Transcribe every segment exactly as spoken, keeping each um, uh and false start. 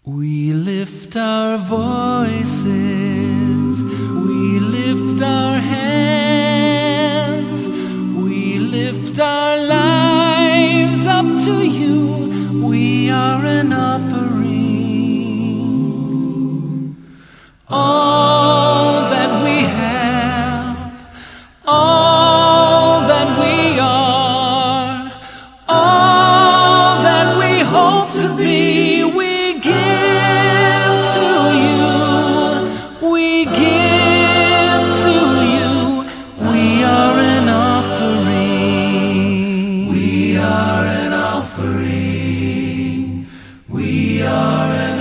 We lift our voices, we lift our hands, we lift our lives up to you. We are an offering. All that we have, all that we are, all that we hope to be, we give to you. We give to you. We are an offering. We are an offering. We are an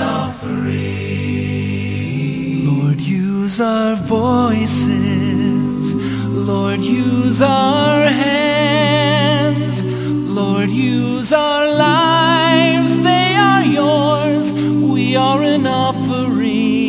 offering. Lord, use our voices. Lord, use our hands. Lord, use our lives. They are yours. We are an offering.